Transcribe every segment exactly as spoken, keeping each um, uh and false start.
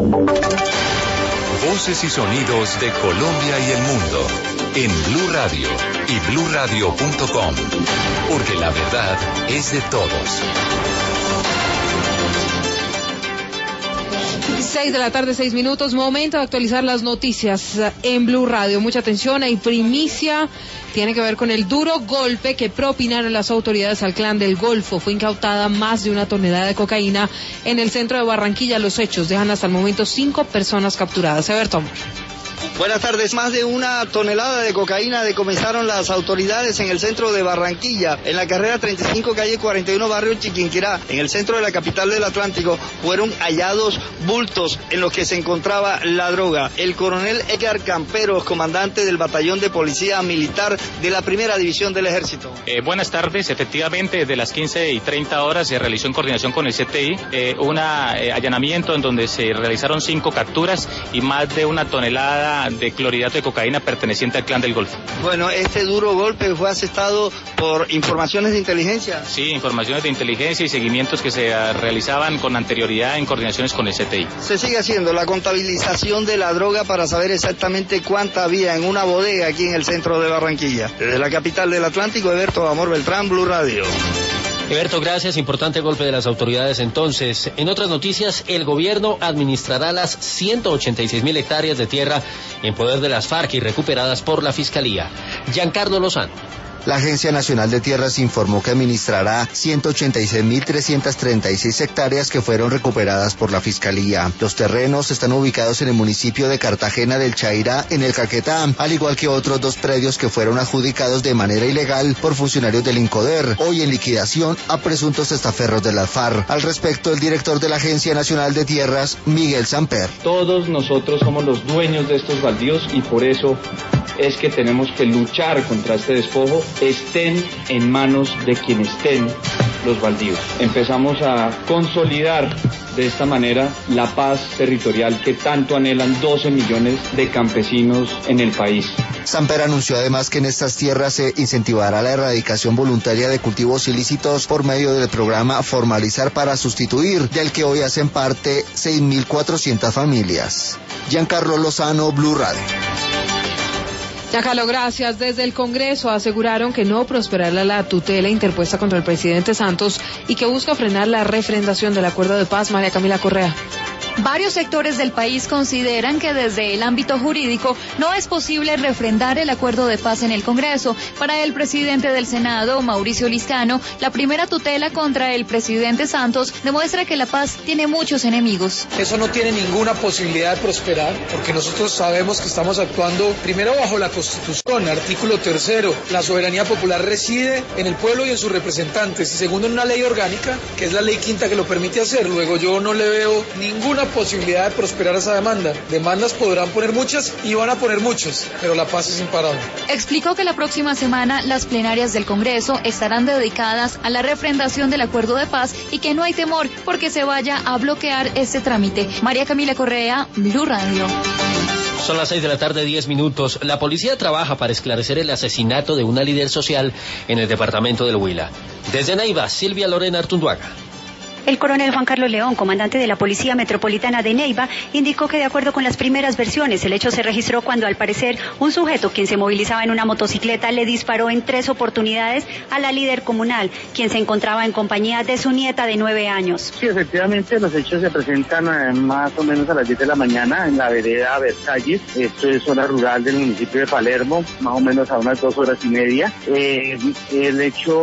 Voces y sonidos de Colombia y el mundo en Blue Radio y blue radio punto com, porque la verdad es de todos. Seis de la tarde, seis minutos, momento de actualizar las noticias en Blue Radio. Mucha atención, hay primicia, tiene que ver con el duro golpe que propinaron las autoridades al clan del Golfo. Fue incautada más de una tonelada de cocaína en el centro de Barranquilla. Los hechos dejan hasta el momento cinco personas capturadas. Everton. Buenas tardes. Más de una tonelada de cocaína decomisaron las autoridades en el centro de Barranquilla, en la carrera treinta y cinco, calle cuarenta y uno, barrio Chiquinquirá, en el centro de la capital del Atlántico. Fueron hallados bultos en los que se encontraba la droga. El coronel Edgar Camperos, comandante del batallón de policía militar de la primera división del ejército. Eh, buenas tardes. Efectivamente, desde las quince y treinta horas se realizó en coordinación con el C T I eh, un eh, allanamiento en donde se realizaron cinco capturas y más de una tonelada de clorhidrato de cocaína perteneciente al clan del Golfo. Bueno, este duro golpe fue asestado por informaciones de inteligencia. Sí, informaciones de inteligencia y seguimientos que se uh, realizaban con anterioridad en coordinaciones con el C T I. Se sigue haciendo la contabilización de la droga para saber exactamente cuánta había en una bodega aquí en el centro de Barranquilla. Desde la capital del Atlántico, Eberto Amor Beltrán, Blue Radio. Eberto, gracias. Importante golpe de las autoridades entonces. En otras noticias, el gobierno administrará las ciento ochenta y seis mil hectáreas de tierra en poder de las FARC y recuperadas por la Fiscalía. Giancarlo Lozano. La Agencia Nacional de Tierras informó que administrará ciento ochenta y seis mil trescientas treinta y seis hectáreas que fueron recuperadas por la Fiscalía. Los terrenos están ubicados en el municipio de Cartagena del Chairá, en el Caquetá, al igual que otros dos predios que fueron adjudicados de manera ilegal por funcionarios del INCODER, hoy en liquidación a presuntos testaferros de la FARC. Al respecto, el director de la Agencia Nacional de Tierras, Miguel Samper. Todos nosotros somos los dueños de estos baldíos y por eso es que tenemos que luchar contra este despojo, estén en manos de quien estén los baldíos. Empezamos a consolidar de esta manera la paz territorial que tanto anhelan doce millones de campesinos en el país. Samper anunció además que en estas tierras se incentivará la erradicación voluntaria de cultivos ilícitos por medio del programa Formalizar para Sustituir, del que hoy hacen parte seis mil cuatrocientas familias. Giancarlo Lozano, Blue Radio. Giancarlo, gracias. Desde el Congreso aseguraron que no prosperará la tutela interpuesta contra el presidente Santos y que busca frenar la refrendación del acuerdo de paz. María Camila Correa. Varios sectores del país consideran que desde el ámbito jurídico no es posible refrendar el acuerdo de paz en el Congreso. Para el presidente del Senado, Mauricio Liscano, la primera tutela contra el presidente Santos demuestra que la paz tiene muchos enemigos. Eso no tiene ninguna posibilidad de prosperar, porque nosotros sabemos que estamos actuando primero bajo la Constitución, artículo tercero. La soberanía popular reside en el pueblo y en sus representantes, y segundo en una ley orgánica, que es la ley quinta que lo permite hacer. Luego yo no le veo ninguna posibilidad de prosperar esa demanda. Demandas podrán poner muchas y van a poner muchas, pero la paz es imparable. Explicó que la próxima semana las plenarias del Congreso estarán dedicadas a la refrendación del acuerdo de paz y que no hay temor porque se vaya a bloquear este trámite. María Camila Correa, Blue Radio. Son las seis de la tarde, diez minutos. La policía trabaja para esclarecer el asesinato de una líder social en el departamento del Huila. Desde Neiva, Silvia Lorena Artunduaga. El coronel Juan Carlos León, comandante de la Policía Metropolitana de Neiva, indicó que de acuerdo con las primeras versiones, el hecho se registró cuando al parecer un sujeto quien se movilizaba en una motocicleta le disparó en tres oportunidades a la líder comunal, quien se encontraba en compañía de su nieta de nueve años. Sí, efectivamente los hechos se presentan eh, más o menos a las diez de la mañana en la vereda Versalles. Esto es zona rural del municipio de Palermo, más o menos a unas dos horas y media. Eh, el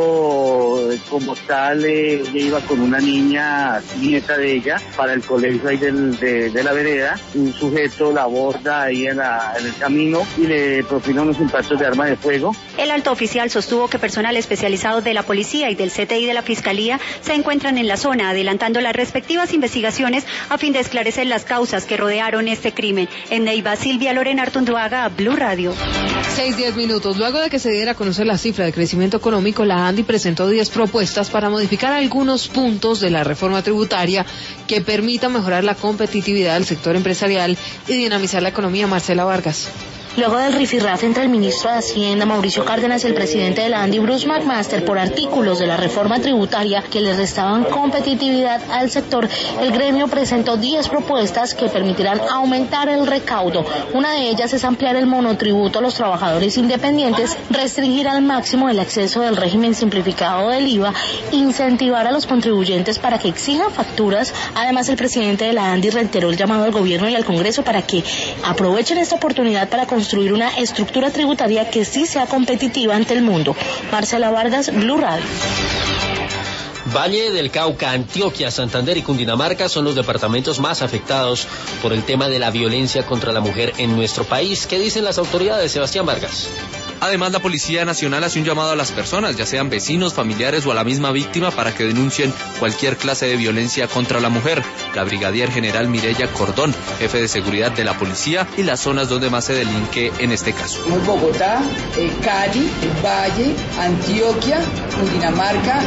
hecho como tal, eh, ella iba con una niña nieta de ella para el colegio ahí del, de, de la vereda. Un sujeto la aborda ahí en, la, en el camino y le propina unos impactos de arma de fuego. El alto oficial sostuvo que personal especializado de la policía y del C T I de la Fiscalía se encuentran en la zona adelantando las respectivas investigaciones a fin de esclarecer las causas que rodearon este crimen. En Neiva, Silvia Lorena Artunduaga, Blue Radio. Seis, diez minutos. Luego de que se diera a conocer la cifra de crecimiento económico, la ANDI presentó diez propuestas para modificar algunos puntos de la reforma tributaria que permita mejorar la competitividad del sector empresarial y dinamizar la economía. Marcela Vargas. luego del rifirrafe entre el ministro de Hacienda, Mauricio Cárdenas, y el presidente de la ANDI, Bruce McMaster, por artículos de la reforma tributaria que le restaban competitividad al sector, el gremio presentó diez propuestas que permitirán aumentar el recaudo. Una de ellas es ampliar el monotributo a los trabajadores independientes, restringir al máximo el acceso del régimen simplificado del I V A, incentivar a los contribuyentes para que exijan facturas. Además, el presidente de la ANDI reiteró el llamado al gobierno y al Congreso para que aprovechen esta oportunidad para construir una estructura tributaria que sí sea competitiva ante el mundo. Marcela Vargas, Blue Radio. Valle del Cauca, Antioquia, Santander y Cundinamarca son los departamentos más afectados por el tema de la violencia contra la mujer en nuestro país. ¿Qué dicen las autoridades, Sebastián Vargas? Además, la Policía Nacional hace un llamado a las personas, ya sean vecinos, familiares o a la misma víctima, para que denuncien cualquier clase de violencia contra la mujer. La brigadier general Mireya Cordón, jefe de seguridad de la policía, y las zonas donde más se delinque en este caso. Bogotá, eh, Cali, Valle, Antioquia, Cundinamarca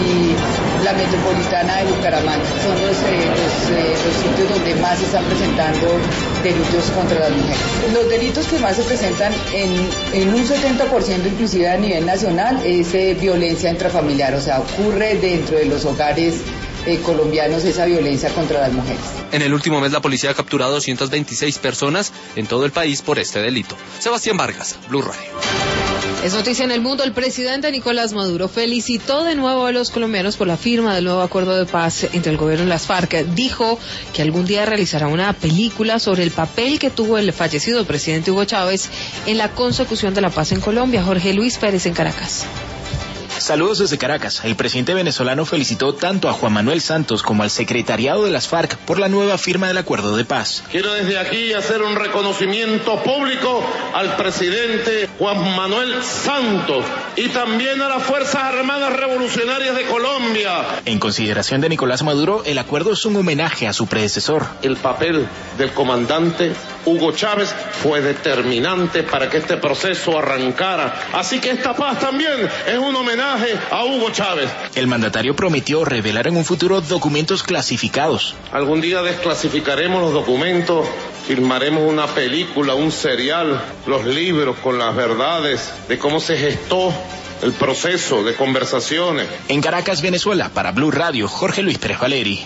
y la metropolitana de Bucaramanga. Son los, eh, los, eh, los sitios donde más se están presentando delitos contra las mujeres. Los delitos que más se presentan en, en un setenta por ciento inclusive a nivel nacional es eh, violencia intrafamiliar, o sea, ocurre dentro de los hogares eh, colombianos esa violencia contra las mujeres. En el último mes la policía ha capturado doscientas veintiséis personas en todo el país por este delito. Sebastián Vargas, Blue Radio. Es noticia en el mundo. El presidente Nicolás Maduro felicitó de nuevo a los colombianos por la firma del nuevo acuerdo de paz entre el gobierno y las FARC. Dijo que algún día realizará una película sobre el papel que tuvo el fallecido presidente Hugo Chávez en la consecución de la paz en Colombia. Jorge Luis Pérez en Caracas. Saludos desde Caracas. El presidente venezolano felicitó tanto a Juan Manuel Santos como al secretariado de las FARC por la nueva firma del acuerdo de paz. Quiero desde aquí hacer un reconocimiento público al presidente Juan Manuel Santos y también a las Fuerzas Armadas Revolucionarias de Colombia. En consideración de Nicolás Maduro, el acuerdo es un homenaje a su predecesor. El papel del comandante Hugo Chávez fue determinante para que este proceso arrancara. Así que esta paz también es un homenaje a Hugo Chávez. El mandatario prometió revelar en un futuro documentos clasificados. Algún día desclasificaremos los documentos, filmaremos una película, un serial, los libros con las verdades de cómo se gestó el proceso de conversaciones. En Caracas, Venezuela, para Blue Radio, Jorge Luis Pérez Valeri.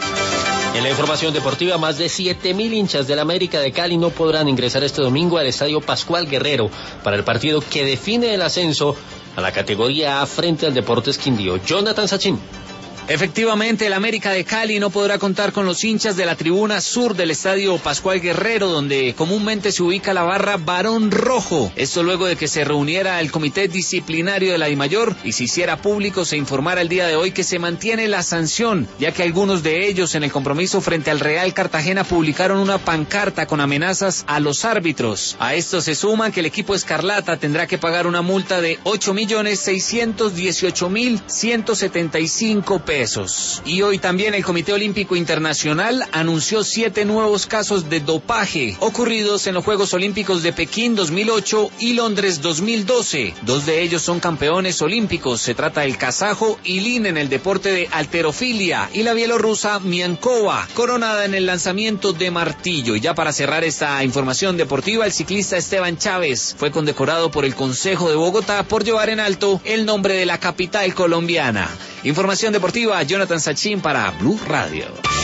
En la información deportiva, más de siete mil hinchas del América de Cali no podrán ingresar este domingo al Estadio Pascual Guerrero para el partido que define el ascenso a la categoría A frente al Deportes Quindío. Jonathan Sachin. Efectivamente, el América de Cali no podrá contar con los hinchas de la tribuna sur del Estadio Pascual Guerrero, donde comúnmente se ubica la barra Barón Rojo. Esto luego de que se reuniera el comité disciplinario de la DIMAYOR y se hiciera público, se informara el día de hoy que se mantiene la sanción, ya que algunos de ellos en el compromiso frente al Real Cartagena publicaron una pancarta con amenazas a los árbitros. A esto se suma que el equipo Escarlata tendrá que pagar una multa de ocho millones seiscientos dieciocho mil ciento setenta y cinco pesos. Y hoy también el Comité Olímpico Internacional anunció siete nuevos casos de dopaje ocurridos en los Juegos Olímpicos de Pekín dos mil ocho y Londres dos mil doce. Dos de ellos son campeones olímpicos. Se trata del kazajo Ilin en el deporte de halterofilia y la bielorrusa Miankova, coronada en el lanzamiento de martillo. Y ya para cerrar esta información deportiva, el ciclista Esteban Chávez fue condecorado por el Consejo de Bogotá por llevar en alto el nombre de la capital colombiana. Información deportiva, Jonathan Sachin para Blue Radio.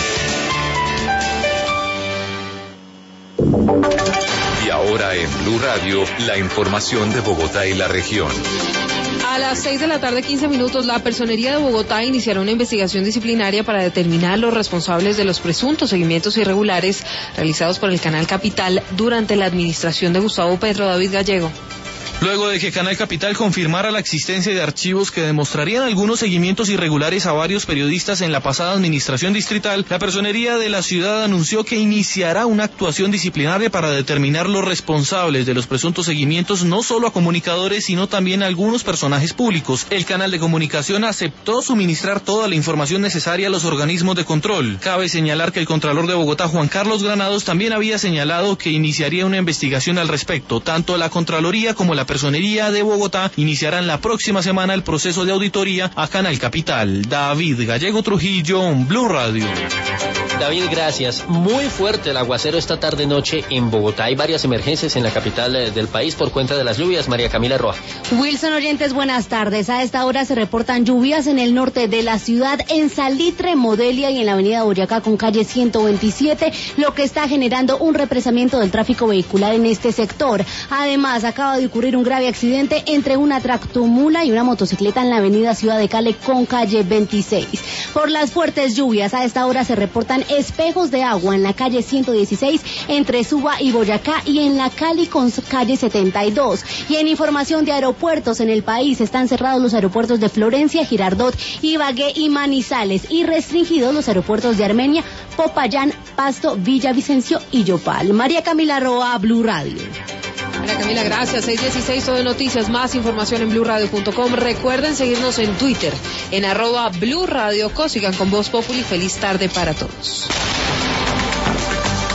Y ahora en Blue Radio, la información de Bogotá y la región. A las seis de la tarde, quince minutos, la Personería de Bogotá iniciará una investigación disciplinaria para determinar los responsables de los presuntos seguimientos irregulares realizados por el Canal Capital durante la administración de Gustavo Petro. David Gallego. Luego de que Canal Capital confirmara la existencia de archivos que demostrarían algunos seguimientos irregulares a varios periodistas en la pasada administración distrital, la Personería de la ciudad anunció que iniciará una actuación disciplinaria para determinar los responsables de los presuntos seguimientos no solo a comunicadores, sino también a algunos personajes públicos. El canal de comunicación aceptó suministrar toda la información necesaria a los organismos de control. Cabe señalar que el Contralor de Bogotá, Juan Carlos Granados, también había señalado que iniciaría una investigación al respecto. Tanto la Contraloría como la Personería de Bogotá iniciarán la próxima semana el proceso de auditoría a Canal Capital. David Gallego Trujillo, Blue Radio. David, gracias. Muy fuerte el aguacero esta tarde-noche en Bogotá. Hay varias emergencias en la capital eh, del país por cuenta de las lluvias. María Camila Roa. Wilson, oyentes, buenas tardes. A esta hora se reportan lluvias en el norte de la ciudad, en Salitre, Modelia y en la avenida Boyacá con calle ciento veintisiete, lo que está generando un represamiento del tráfico vehicular en este sector. Además, acaba de ocurrir un grave accidente entre una tractomula y una motocicleta en la avenida Ciudad de Cali con calle veintiséis. Por las fuertes lluvias, a esta hora se reportan espejos de agua en la calle ciento dieciséis entre Suba y Boyacá y en la Cali con calle setenta y dos. Y en información de aeropuertos en el país, están cerrados los aeropuertos de Florencia, Girardot, Ibagué y Manizales y restringidos los aeropuertos de Armenia, Popayán, Pasto, Villavicencio y Yopal. María Camila Roa, Blue Radio. María Camila, gracias. seis dieciséis, todo de noticias. Más información en blue radio punto com. Recuerden seguirnos en Twitter, en arroba Blue Radio Co. Sigan con Voz Populi. Feliz tarde para todos.